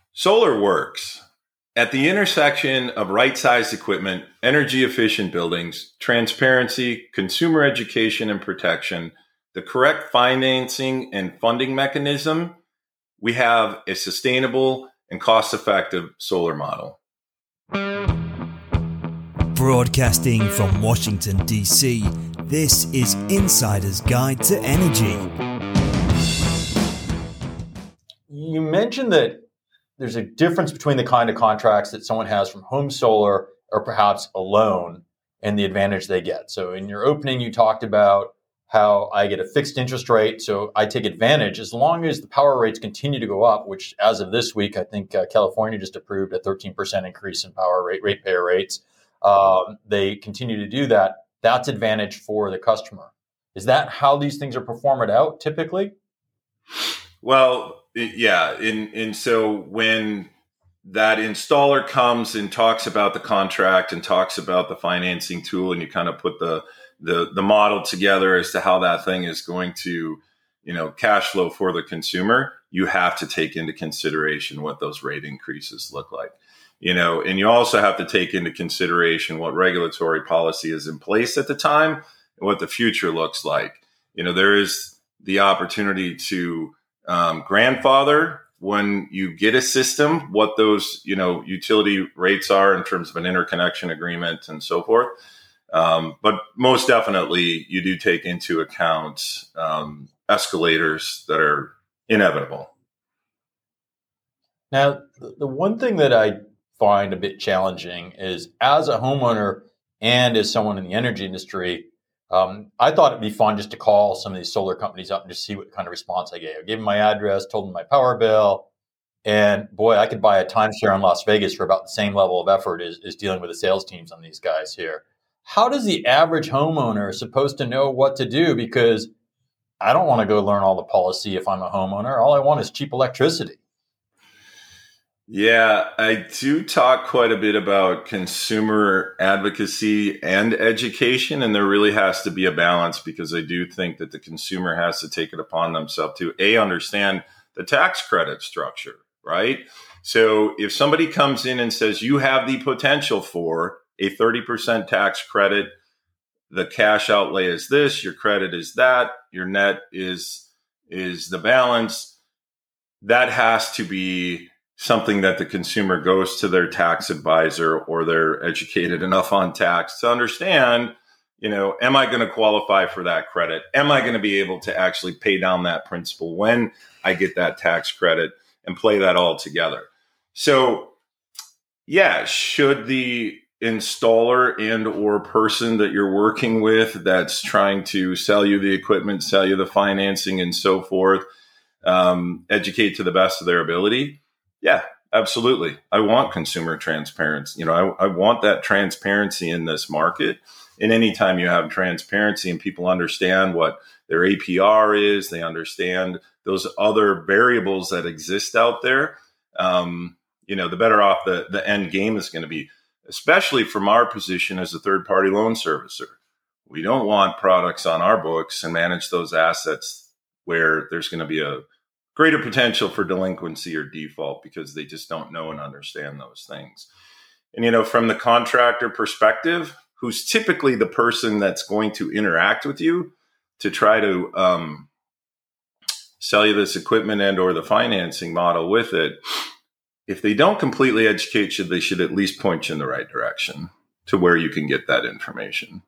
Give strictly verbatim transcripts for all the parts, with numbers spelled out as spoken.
Solar works. At the intersection of right-sized equipment, energy-efficient buildings, transparency, consumer education and protection, the correct financing and funding mechanism, we have a sustainable and cost-effective solar model. Broadcasting from Washington, D C, this is Insider's Guide to Energy. You mentioned that there's a difference between the kind of contracts that someone has from home solar or perhaps a loan and the advantage they get. So in your opening, you talked about how I get a fixed interest rate, so I take advantage as long as the power rates continue to go up, which as of this week, I think uh, California just approved a thirteen percent increase in power rate ratepayer rates. Um, they continue to do that. That's advantage for the customer. Is that how these things are performed out typically? Well, yeah. And, and so when that installer comes and talks about the contract and talks about the financing tool, and you kind of put the, the, the model together as to how that thing is going to, you know, cash flow for the consumer, you have to take into consideration what those rate increases look like. You know, and you also have to take into consideration what regulatory policy is in place at the time and what the future looks like. You know, there is the opportunity to um, grandfather when you get a system, what those, you know, utility rates are in terms of an interconnection agreement and so forth. Um, but most definitely you do take into account um, escalators that are inevitable. Now, the one thing that I find a bit challenging is as a homeowner and as someone in the energy industry, um, I thought it'd be fun just to call some of these solar companies up and just see what kind of response I gave. I gave them my address, told them my power bill, and boy, I could buy a timeshare in Las Vegas for about the same level of effort as, as dealing with the sales teams on these guys here. How does the average homeowner supposed to know what to do? Because I don't want to go learn all the policy if I'm a homeowner. All I want is cheap electricity. Yeah, I do talk quite a bit about consumer advocacy and education, and there really has to be a balance because I do think that the consumer has to take it upon themselves to A, understand the tax credit structure, right? So if somebody comes in and says you have the potential for a thirty percent tax credit, the cash outlay is this, your credit is that, your net is is the balance, that has to be something that the consumer goes to their tax advisor or they're educated enough on tax to understand, you know, am I going to qualify for that credit? Am I going to be able to actually pay down that principal when I get that tax credit and play that all together? So, yeah, should the installer and or person that you're working with that's trying to sell you the equipment, sell you the financing and so forth, um, educate to the best of their ability? Yeah, absolutely. I want consumer transparency. You know, I, I want that transparency in this market. And anytime you have transparency and people understand what their A P R is, they understand those other variables that exist out there, um, you know, the better off the, the end game is going to be, especially from our position as a third-party loan servicer. We don't want products on our books and manage those assets where there's going to be a greater potential for delinquency or default because they just don't know and understand those things. And, you know, from the contractor perspective, who's typically the person that's going to interact with you to try to um, sell you this equipment and or the financing model with it, if they don't completely educate you, they should at least point you in the right direction to where you can get that information.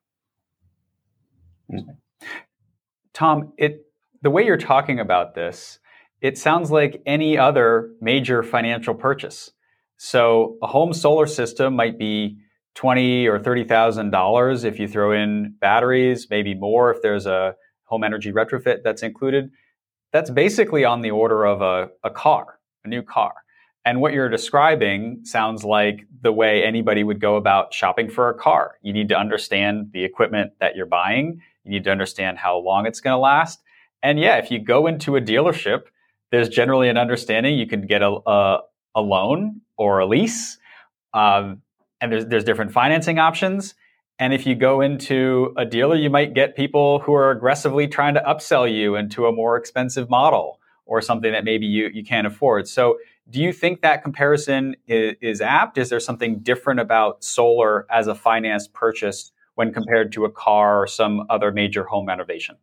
Tom, it the way you're talking about this, it sounds like any other major financial purchase. So a home solar system might be twenty thousand dollars or thirty thousand dollars if you throw in batteries, maybe more if there's a home energy retrofit that's included. That's basically on the order of a, a car, a new car. And what you're describing sounds like the way anybody would go about shopping for a car. You need to understand the equipment that you're buying. You need to understand how long it's going to last. And yeah, if you go into a dealership, there's generally an understanding you can get a, a, a loan or a lease. Um, and there's, there's different financing options. And if you go into a dealer, you might get people who are aggressively trying to upsell you into a more expensive model or something that maybe you, you can't afford. So Do you think that comparison is, is apt? Is there something different about solar as a financed purchase when compared to a car or some other major home renovation?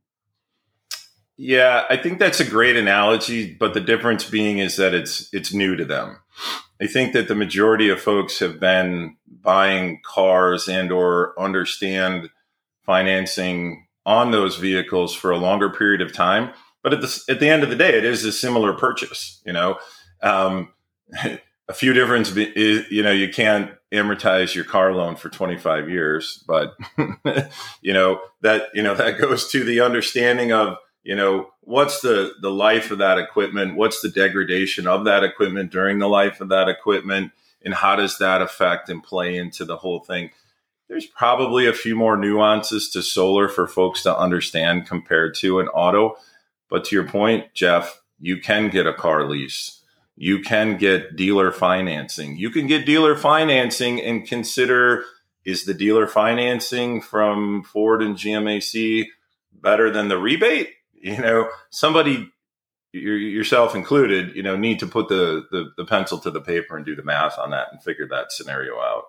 Yeah, I think that's a great analogy, but the difference being is that it's it's new to them. I think that the majority of folks have been buying cars and or understand financing on those vehicles for a longer period of time. But at the at the end of the day, it is a similar purchase. You know, um, a few difference is, you know, you can't amortize your car loan for twenty-five years, but you know that you know that goes to the understanding of, you know, what's the, the life of that equipment? What's the degradation of that equipment during the life of that equipment? And how does that affect and play into the whole thing? There's probably a few more nuances to solar for folks to understand compared to an auto. But to your point, Jeff, you can get a car lease. You can get dealer financing. You can get dealer financing and consider, is the dealer financing from Ford and G M A C better than the rebate? You know, somebody, yourself included, you know, need to put the, the the pencil to the paper and do the math on that and figure that scenario out.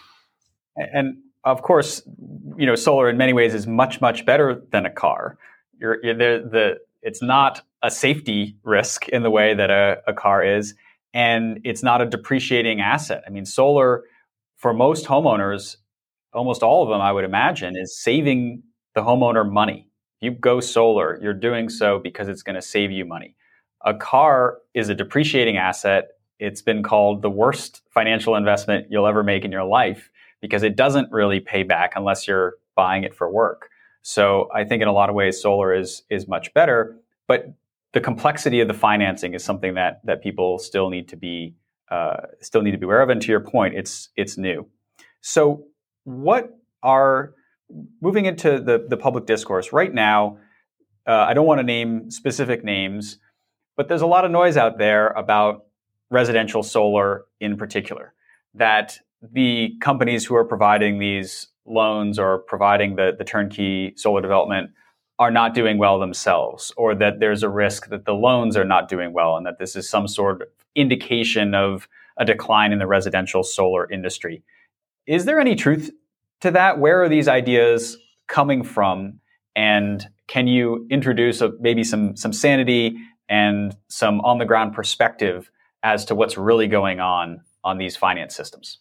And of course, you know, solar in many ways is much, much better than a car. You're, you're the, the it's not a safety risk in the way that a, a car is, and it's not a depreciating asset. I mean, solar for most homeowners, almost all of them, I would imagine, is saving the homeowner money. You go solar, you're doing so because it's going to save you money. A car is a depreciating asset. It's been called the worst financial investment you'll ever make in your life because it doesn't really pay back unless you're buying it for work. So I think in a lot of ways, solar is is much better. But the complexity of the financing is something that that people still need to be uh, still need to be aware of. And to your point, it's it's new. So what are Moving into the, the public discourse right now, uh, I don't want to name specific names, but there's a lot of noise out there about residential solar in particular, that the companies who are providing these loans or providing the, the turnkey solar development are not doing well themselves, or that there's a risk that the loans are not doing well and that this is some sort of indication of a decline in the residential solar industry. Is there any truth to that? Where are these ideas coming from? And can you introduce a, maybe some some sanity and some on the ground perspective as to what's really going on on these finance systems?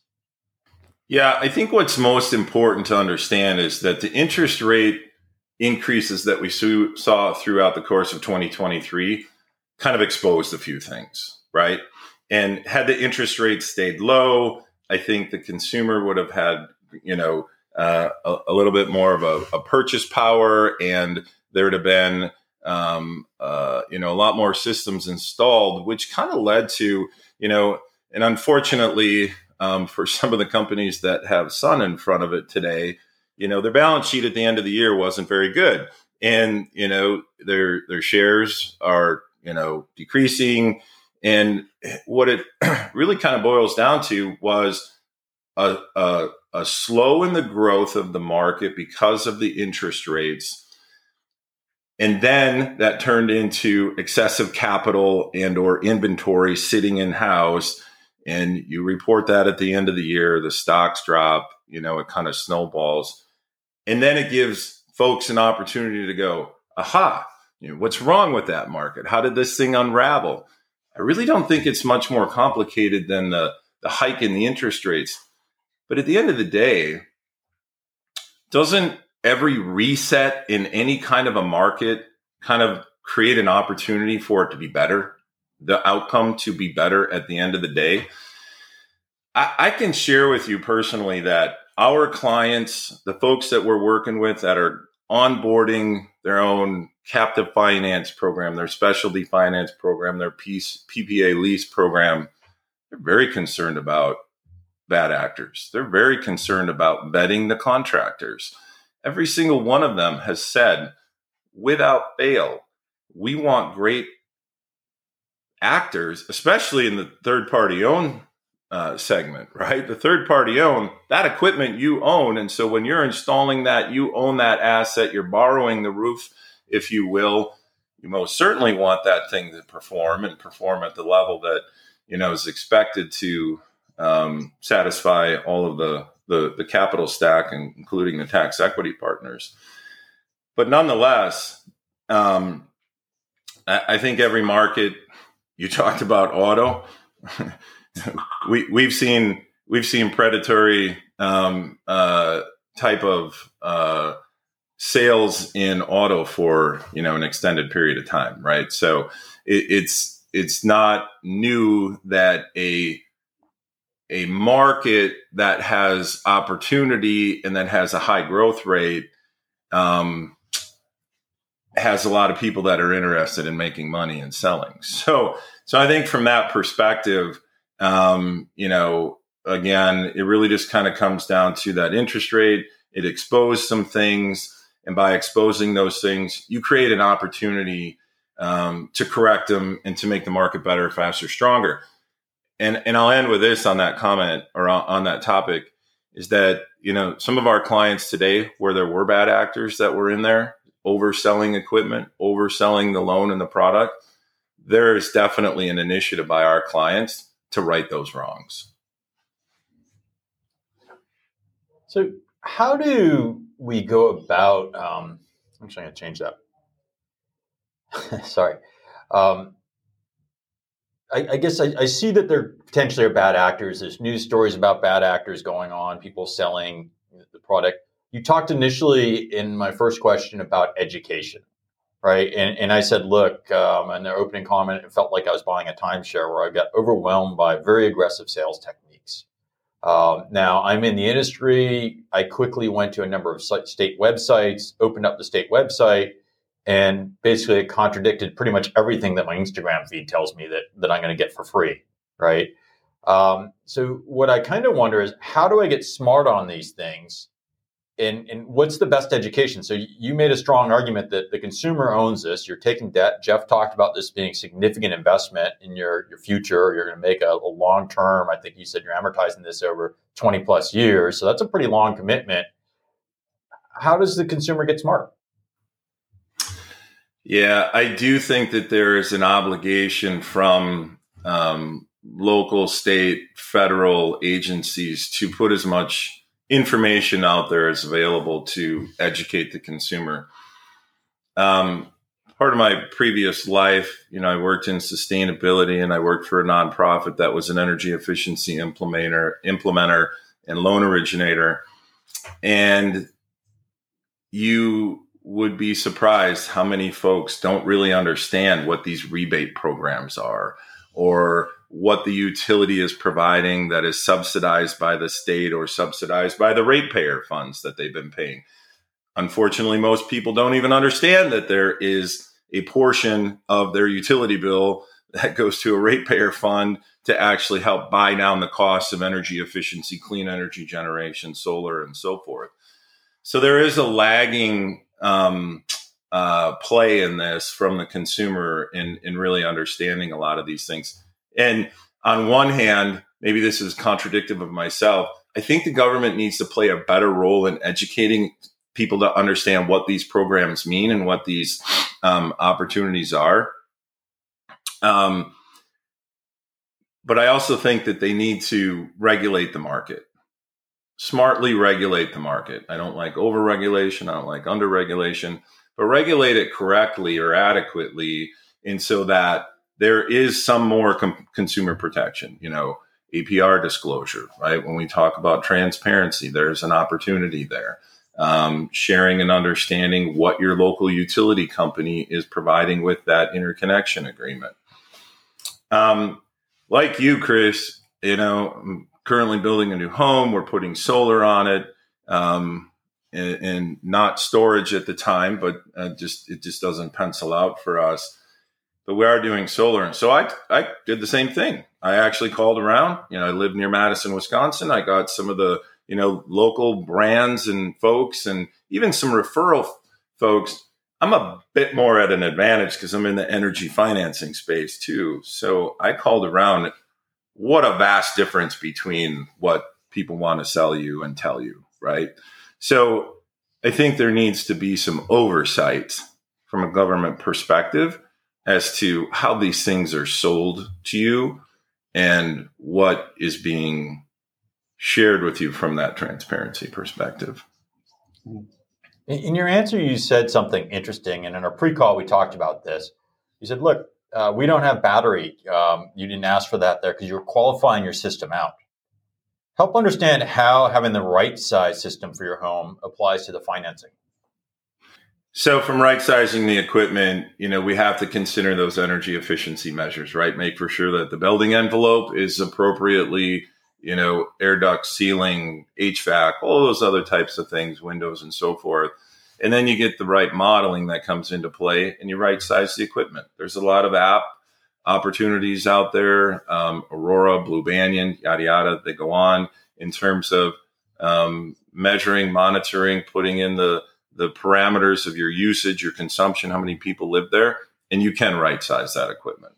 Yeah, I think what's most important to understand is that the interest rate increases that we saw throughout the course of twenty twenty-three kind of exposed a few things, right? And had the interest rate stayed low, I think the consumer would have had, you know, uh, a, a little bit more of a, a purchase power, and there would have been, um, uh, you know, a lot more systems installed, which kind of led to, you know, and unfortunately um, for some of the companies that have sun in front of it today, you know, their balance sheet at the end of the year wasn't very good, and you know, their their shares are, you know, decreasing, and what it really kind of boils down to was a, a a slow in the growth of the market because of the interest rates. And then that turned into excessive capital and or inventory sitting in house. And you report that at the end of the year, the stocks drop, you know, it kind of snowballs. And then it gives folks an opportunity to go, aha, you know, what's wrong with that market? How did this thing unravel? I really don't think it's much more complicated than the, the hike in the interest rates. But at the end of the day, doesn't every reset in any kind of a market kind of create an opportunity for it to be better, the outcome to be better at the end of the day? I, I can share with you personally that our clients, the folks that we're working with that are onboarding their own captive finance program, their specialty finance program, their P P A lease program, they're very concerned about bad actors. They're very concerned about vetting the contractors. Every single one of them has said, without fail, we want great actors, especially in the third-party owned uh, segment, right? The third-party owned, that equipment you own. And so when you're installing that, you own that asset, you're borrowing the roof, if you will. You most certainly want that thing to perform and perform at the level that, you know, is expected to um, satisfy all of the, the the capital stack, including the tax equity partners. But nonetheless, um, I, I think every market. You talked about auto. we we've seen we've seen predatory um, uh, type of uh, sales in auto for, you know, an extended period of time, right? So it, it's it's not new that a a market that has opportunity and that has a high growth rate um, has a lot of people that are interested in making money and selling. So so I think from that perspective, um, you know, again, it really just kind of comes down to that interest rate. It exposed some things. And by exposing those things, you create an opportunity um, to correct them and to make the market better, faster, stronger. And and I'll end with this on that comment or on, on that topic is that, you know, some of our clients today where there were bad actors that were in there, overselling equipment, overselling the loan and the product, there is definitely an initiative by our clients to right those wrongs. So how do we go about, um, I'm actually going to change that. Sorry. Um, I, I guess I, I see that there potentially are bad actors. There's news stories about bad actors going on, people selling the product. You talked initially in my first question about education, right? And, and I said, look, um, in their opening comment, it felt like I was buying a timeshare where I got overwhelmed by very aggressive sales techniques. Um, now, I'm in the industry. I quickly went to a number of state websites, opened up the state website, and basically it contradicted pretty much everything that my Instagram feed tells me that, that I'm going to get for free, right? Um, so what I kind of wonder is, how do I get smart on these things? And, and what's the best education? So you made a strong argument that the consumer owns this. You're taking debt. Jeff talked about this being significant investment in your, your future. You're going to make a, a long term. I think you said you're amortizing this over twenty plus years. So that's a pretty long commitment. How does the consumer get smart? Yeah, I do think that there is an obligation from um, local, state, federal agencies to put as much information out there is available to educate the consumer. Um, part of my previous life, you know, I worked in sustainability and I worked for a nonprofit that was an energy efficiency implementer, implementer and loan originator. And you would be surprised how many folks don't really understand what these rebate programs are or what the utility is providing that is subsidized by the state or subsidized by the ratepayer funds that they've been paying. Unfortunately, most people don't even understand that there is a portion of their utility bill that goes to a ratepayer fund to actually help buy down the costs of energy efficiency, clean energy generation, solar, and so forth. So there is a lagging um, uh, play in this from the consumer in, in really understanding a lot of these things. And on one hand, maybe this is contradictive of myself. I think the government needs to play a better role in educating people to understand what these programs mean and what these um, opportunities are. Um, but I also think that they need to regulate the market, smartly regulate the market. I don't like over-regulation. I don't like under-regulation, but regulate it correctly or adequately, and so that there is some more com- consumer protection, you know, A P R disclosure, right? When we talk about transparency, there's an opportunity there. Um, sharing and understanding what your local utility company is providing with that interconnection agreement. Um, like you, Chris, you know, I'm currently building a new home. We're putting solar on it, um, and, and not storage at the time, but uh, just it just doesn't pencil out for us. But we are doing solar. And so I, I did the same thing. I actually called around. You know, I live near Madison, Wisconsin. I got some of the, you know, local brands and folks and even some referral folks. I'm a bit more at an advantage because I'm in the energy financing space too. So I called around. What a vast difference between what people want to sell you and tell you, right? So I think there needs to be some oversight from a government perspective as to how these things are sold to you and what is being shared with you from that transparency perspective. In your answer, you said something interesting. And in our pre-call, we talked about this. You said, look, uh, we don't have battery. Um, you didn't ask for that there because you were qualifying your system out. Help understand how having the right size system for your home applies to the financing. So from right sizing the equipment, you know, we have to consider those energy efficiency measures, right? Make for sure that the building envelope is appropriately, you know, air duct, ceiling, H V A C, all those other types of things, windows and so forth. And then you get the right modeling that comes into play and you right size the equipment. There's a lot of app opportunities out there, um, Aurora, Blue Banyan, yada, yada, they go on in terms of um, measuring, monitoring, putting in the the parameters of your usage, your consumption, how many people live there, and you can right size that equipment.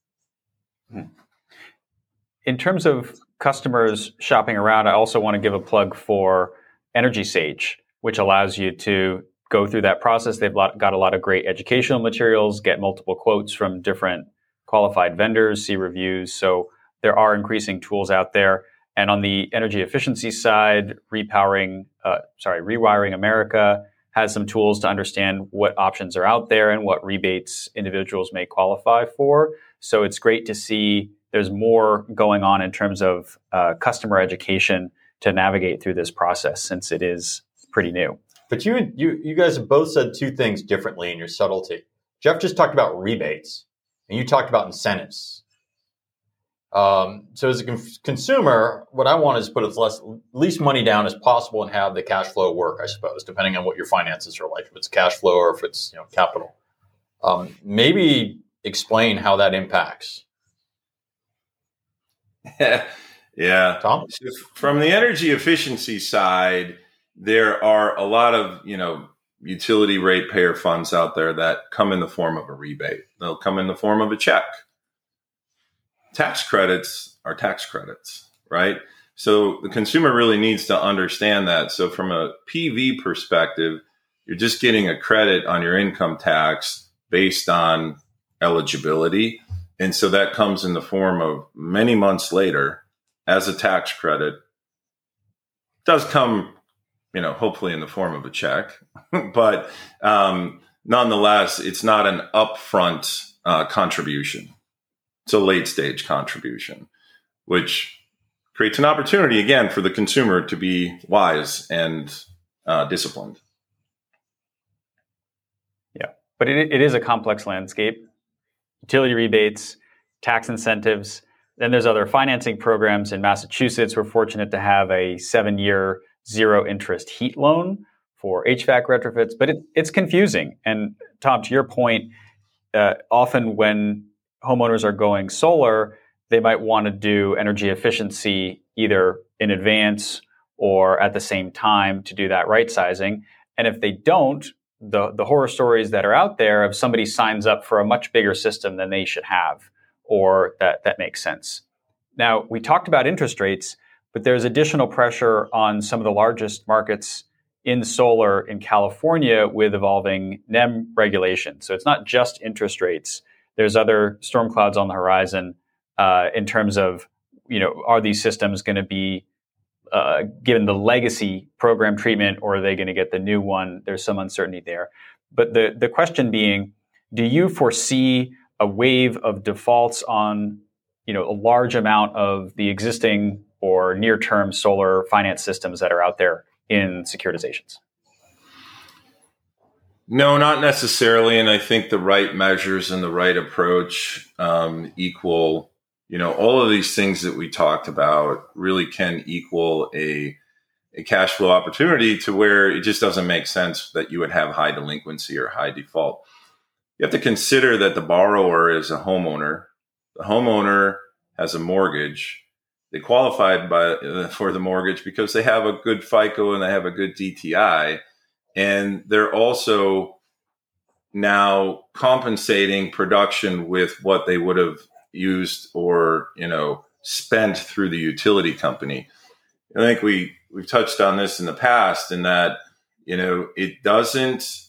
In terms of customers shopping around, I also want to give a plug for Energy Sage, which allows you to go through that process. They've got a lot of great educational materials, get multiple quotes from different qualified vendors, see reviews. So there are increasing tools out there. And on the energy efficiency side, repowering, uh, sorry, Rewiring America has some tools to understand what options are out there and what rebates individuals may qualify for. So it's great to see there's more going on in terms of uh, customer education to navigate through this process, since it is pretty new. But you, you, you guys have both said two things differently in your subtlety. Jeff just talked about rebates, and you talked about incentives. Um, so as a con- consumer, what I want is put as less, least money down as possible and have the cash flow work, I suppose, depending on what your finances are like, if it's cash flow or if it's, you know, capital. Um, maybe explain how that impacts. Yeah. Tom? So from the energy efficiency side, there are a lot of, you know, utility ratepayer funds out there that come in the form of a rebate. They'll come in the form of a check. Tax credits are tax credits, right? So the consumer really needs to understand that. So from a P V perspective, you're just getting a credit on your income tax based on eligibility. And so that comes in the form of many months later as a tax credit. It does come, you know, hopefully in the form of a check, but um, nonetheless, it's not an upfront uh, contribution. It's a late stage contribution, which creates an opportunity again for the consumer to be wise and uh, disciplined. Yeah, but it, it is a complex landscape. Utility rebates, tax incentives. Then there's other financing programs. In Massachusetts, we're fortunate to have a seven-year zero interest heat loan for H V A C retrofits, but it, it's confusing. And Tom, to your point, uh, often when homeowners are going solar, they might want to do energy efficiency either in advance or at the same time to do that right sizing. And if they don't, the, the horror stories that are out there of somebody signs up for a much bigger system than they should have, or that, that makes sense. Now, we talked about interest rates, but there's additional pressure on some of the largest markets in solar in California with evolving N E M regulation. So it's not just interest rates. There's other storm clouds on the horizon uh, in terms of, you know, are these systems going to be uh, given the legacy program treatment, or are they going to get the new one? There's some uncertainty there. But the, the question being, do you foresee a wave of defaults on, you know, a large amount of the existing or near-term solar finance systems that are out there in securitizations? No, not necessarily. And I think the right measures and the right approach um, equal, you know, all of these things that we talked about really can equal a, a cash flow opportunity to where it just doesn't make sense that you would have high delinquency or high default. You have to consider that the borrower is a homeowner. The homeowner has a mortgage. They qualified by, uh, for the mortgage because they have a good FICO and they have a good D T I. And they're also now compensating production with what they would have used or, you know, spent through the utility company. I think we, we've touched on this in the past in that, you know, it doesn't,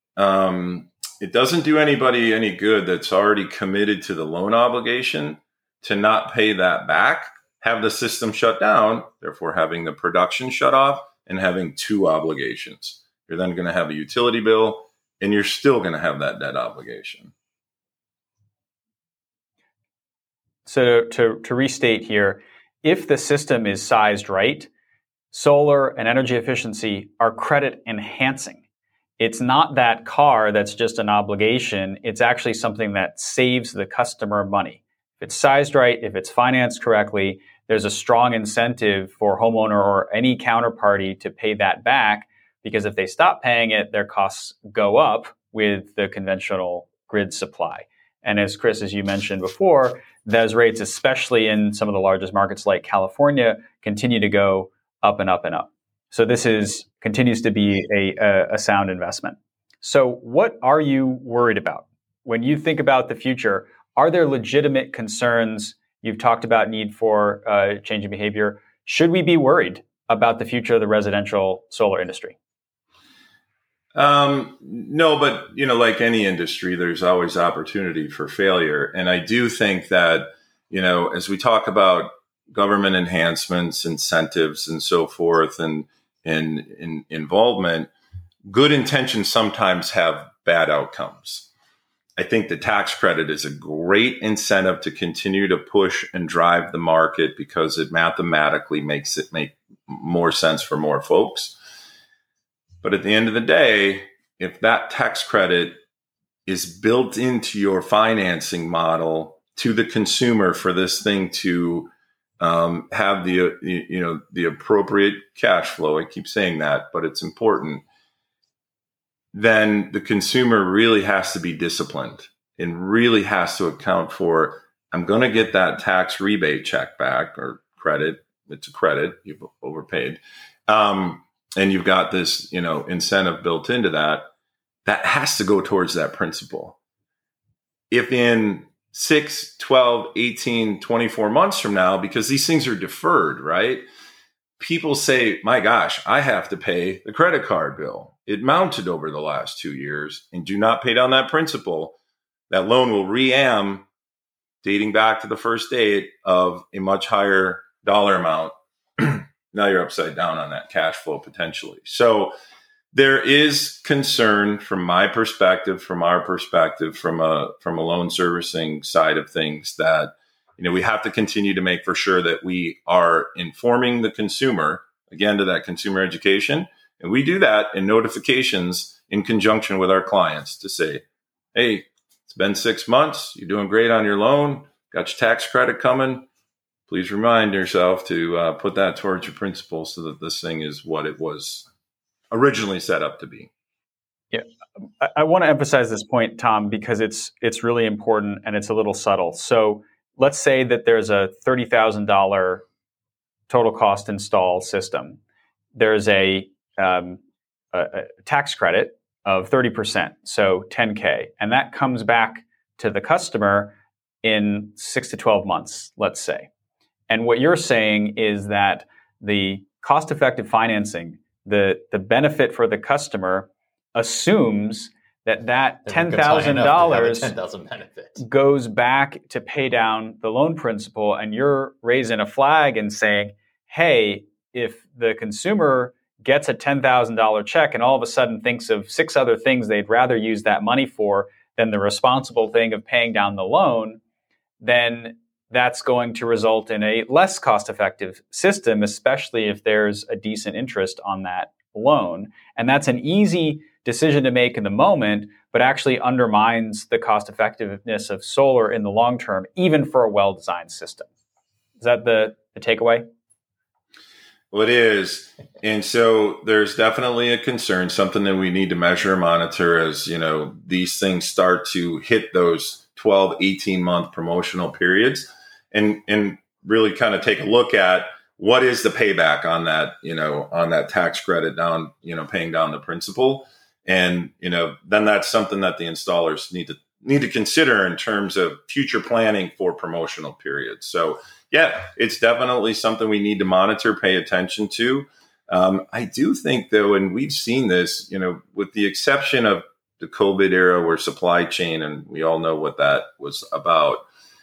um, it doesn't do anybody any good that's already committed to the loan obligation to not pay that back, have the system shut down, therefore having the production shut off and having two obligations. You're then going to have a utility bill and you're still going to have that debt obligation. So to, to restate here, if the system is sized right, solar and energy efficiency are credit enhancing. It's not that car that's just an obligation. It's actually something that saves the customer money. If it's sized right, if it's financed correctly, there's a strong incentive for homeowner or any counterparty to pay that back, because if they stop paying it, their costs go up with the conventional grid supply. And as Chris, as you mentioned before, those rates, especially in some of the largest markets like California, continue to go up and up and up. So this is continues to be a, a, a sound investment. So what are you worried about? When you think about the future, are there legitimate concerns? You've talked about need for uh, change in behavior. Should we be worried about the future of the residential solar industry? Um, no, but, you know, like any industry, there's always opportunity for failure. And I do think that, you know, as we talk about government enhancements, incentives, and so forth, and, and, and involvement, good intentions sometimes have bad outcomes. I think the tax credit is a great incentive to continue to push and drive the market because it mathematically makes it make more sense for more folks. But at the end of the day, if that tax credit is built into your financing model to the consumer for this thing to um, have the, you know, the appropriate cash flow, I keep saying that, but it's important, then the consumer really has to be disciplined and really has to account for, I'm going to get that tax rebate check back or credit. It's a credit. You've overpaid. Um, and you've got this, you know, incentive built into that. That has to go towards that principle. If in six, twelve, eighteen, twenty-four months from now, because these things are deferred, right? People say, my gosh, I have to pay the credit card bill. It mounted over the last two years and do not pay down that principal. That loan will re-am dating back to the first date of a much higher dollar amount. Now you're upside down on that cash flow potentially. So there is concern from my perspective, from our perspective, from a from a loan servicing side of things that, you know, we have to continue to make for sure that we are informing the consumer, again, to that consumer education. And we do that in notifications in conjunction with our clients to say, hey, it's been six months. You're doing great on your loan. Got your tax credit coming. Please remind yourself to uh, put that towards your principal so that this thing is what it was originally set up to be. Yeah, I, I want to emphasize this point, Tom, because it's it's really important and it's a little subtle. So let's say that there's a thirty thousand dollars total cost install system. There's a, um, a, a tax credit of thirty percent, so ten K, and that comes back to the customer in six to twelve months, let's say. And what you're saying is that the cost-effective financing, the, the benefit for the customer, assumes that that ten thousand dollars goes back to pay down the loan principal, and you're raising a flag and saying, hey, if the consumer gets a ten thousand dollars check and all of a sudden thinks of six other things they'd rather use that money for than the responsible thing of paying down the loan, then that's going to result in a less cost-effective system, especially if there's a decent interest on that loan. And that's an easy decision to make in the moment, but actually undermines the cost-effectiveness of solar in the long term, even for a well-designed system. Is that the, the takeaway? Well, it is. And so there's definitely a concern, something that we need to measure and monitor as, you know, these things start to hit those twelve, eighteen month promotional periods. And and really kind of take a look at what is the payback on that, you know, on that tax credit down, you know, paying down the principal. And, you know, then that's something that the installers need to need to consider in terms of future planning for promotional periods. So, yeah, it's definitely something we need to monitor, pay attention to. Um, I do think, though, and we've seen this, you know, with the exception of the COVID era where supply chain, and we all know what that was about.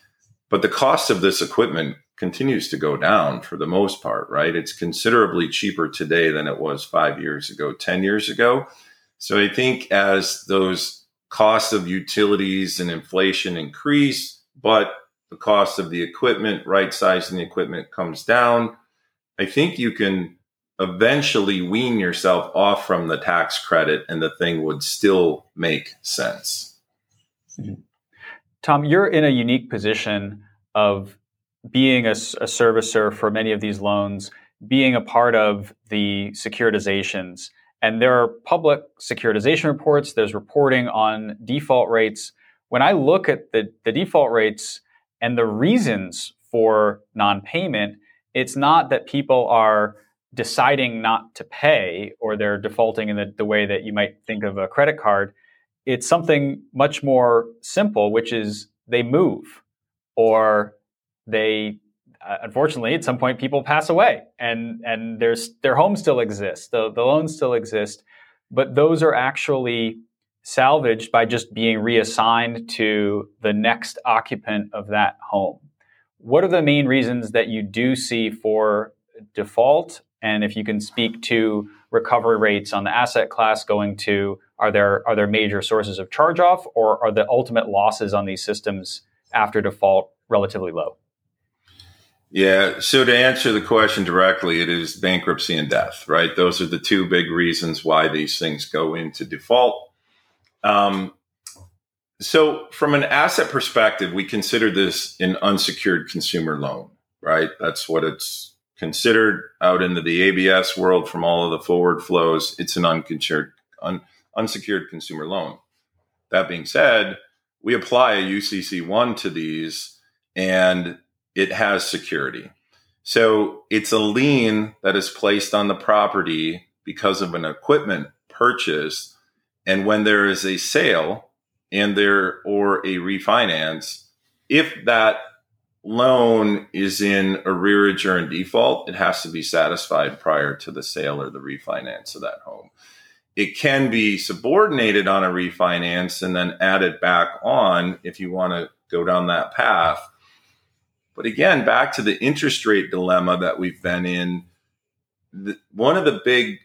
But the cost of this equipment continues to go down for the most part, right? It's considerably cheaper today than it was five years ago, ten years ago. So I think as those costs of utilities and inflation increase, but the cost of the equipment, right sizing the equipment comes down, I think you can eventually wean yourself off from the tax credit and the thing would still make sense. Mm-hmm. Tom, you're in a unique position of being a, a servicer for many of these loans, being a part of the securitizations. And there are public securitization reports, there's reporting on default rates. When I look at the, the default rates and the reasons for non-payment, it's not that people are deciding not to pay or they're defaulting in the, the way that you might think of a credit card. It's something much more simple, which is they move or they, uh, unfortunately, at some point people pass away and, and there's, their home still exists, the, the loans still exist, but those are actually salvaged by just being reassigned to the next occupant of that home. What are the main reasons that you do see for default? And if you can speak to recovery rates on the asset class going to, are there are there major sources of charge-off, or are the ultimate losses on these systems after default relatively low? Yeah, so to answer the question directly, it is bankruptcy and death, right? Those are the two big reasons why these things go into default. Um, so from an asset perspective, we consider this an unsecured consumer loan, right? That's what it's considered out into the A B S world from all of the forward flows. It's an unsecured, un, unsecured consumer loan. That being said, we apply a U C C one to these and it has security. So it's a lien that is placed on the property because of an equipment purchase. And when there is a sale and there or a refinance, if that loan is in arrearage or in default, it has to be satisfied prior to the sale or the refinance of that home. It can be subordinated on a refinance and then added back on if you want to go down that path. But again, back to the interest rate dilemma that we've been in, the, one of the big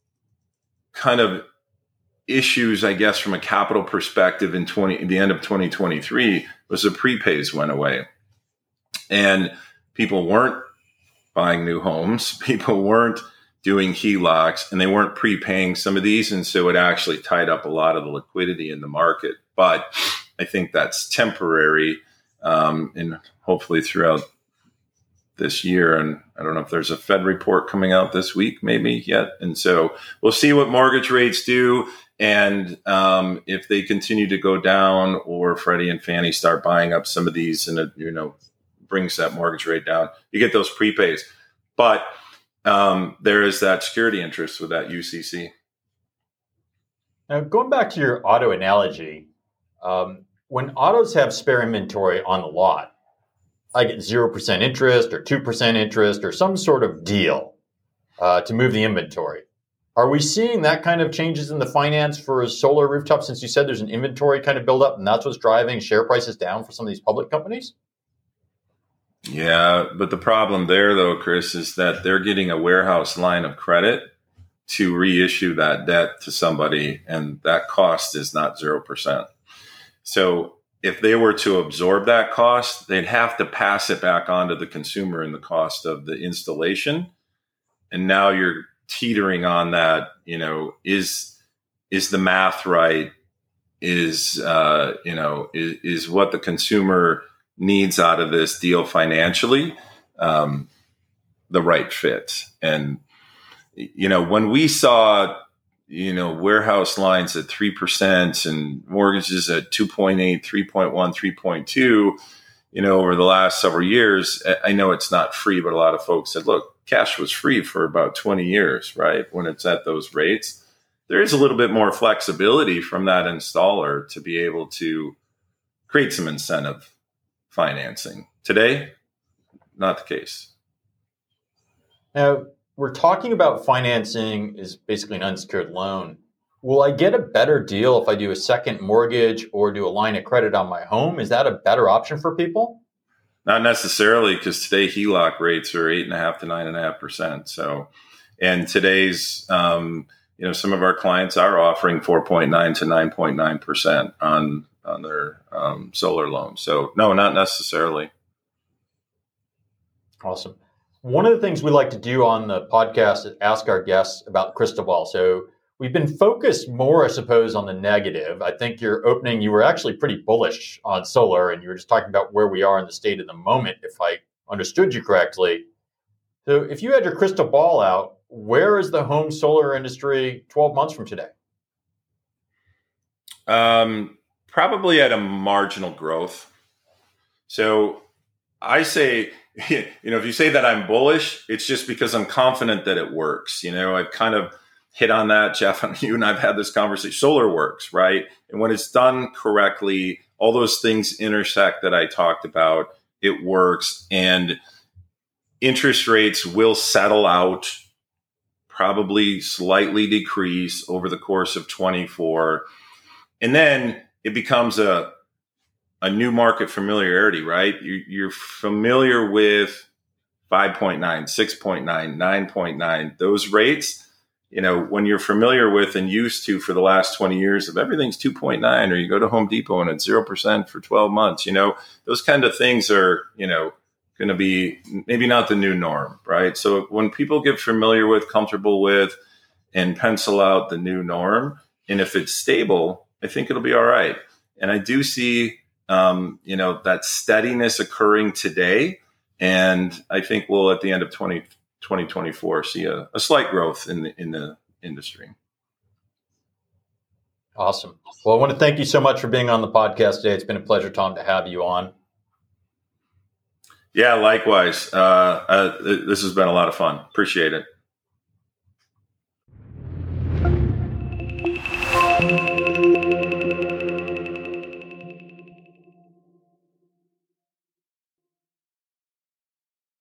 kind of issues, I guess, from a capital perspective in twenty, the end of twenty twenty-three was the prepays went away. And people weren't buying new homes. People weren't doing H E L O Cs and they weren't prepaying some of these. And so it actually tied up a lot of the liquidity in the market. But I think that's temporary. Um, and hopefully throughout this year, and I don't know if there's a Fed report coming out this week, maybe yet. And so we'll see what mortgage rates do. And um, if they continue to go down or Freddie and Fannie start buying up some of these and, it, you know, brings that mortgage rate down, you get those prepays. But um, there is that security interest with that U C C. Now, going back to your auto analogy, um, when autos have spare inventory on the lot, I get zero percent interest or two percent interest or some sort of deal uh, to move the inventory. Are we seeing that kind of changes in the finance for a solar rooftop, since you said there's an inventory kind of buildup and that's what's driving share prices down for some of these public companies? Yeah, but the problem there, though, Chris, is that they're getting a warehouse line of credit to reissue that debt to somebody, and that cost is not zero percent. So if they were to absorb that cost, they'd have to pass it back on to the consumer in the cost of the installation. And now you're teetering on that, you know, is is the math right? Is, uh, you know, is, is what the consumer needs out of this deal financially um, the right fit? And, you know, when we saw, you know, warehouse lines at three percent and mortgages at two point eight, three point one, three point two, you know, over the last several years, I know it's not free, but a lot of folks said, look, cash was free for about twenty years, right? When it's at those rates, there is a little bit more flexibility from that installer to be able to create some incentive financing. Today, not the case. Now, we're talking about financing is basically an unsecured loan. Will I get a better deal if I do a second mortgage or do a line of credit on my home? Is that a better option for people? not necessarily, because today H E L O C rates are eight and a half to nine and a half percent. So, and today's, um, you know, some of our clients are offering four point nine to nine point nine percent on on their um, solar loans. So, no, not necessarily. Awesome. One of the things we like to do on the podcast is ask our guests about crystal ball. So we've been focused more, I suppose, on the negative. I think your opening, you were actually pretty bullish on solar, and you were just talking about where we are in the state of the moment, if I understood you correctly. So if you had your crystal ball out, where is the home solar industry twelve months from today? Um, probably at a marginal growth. So I say, you know, if you say that I'm bullish, it's just because I'm confident that it works. You know, I've kind of hit on that, Jeff, and you and I've had this conversation. Solar works, right? And when it's done correctly, all those things intersect that I talked about. It works, and interest rates will settle out, probably slightly decrease over the course of twenty-four. And then it becomes a a new market familiarity, right? You, you're familiar with five point nine, six point nine, nine point nine, those rates. You know, when you're familiar with and used to for the last twenty years of everything's two point nine, or you go to Home Depot and it's zero percent for twelve months, you know, those kind of things are, you know, going to be maybe not the new norm, right? So when people get familiar with, comfortable with, and pencil out the new norm, and if it's stable, I think it'll be all right. And I do see, um, you know, that steadiness occurring today. And I think we'll, at the end of twenty twenty-four, see a, a slight growth in the, in the industry. Awesome. Well, I want to thank you so much for being on the podcast today. It's been a pleasure, Tom, to have you on. Yeah, likewise. Uh, uh, this has been a lot of fun. Appreciate it.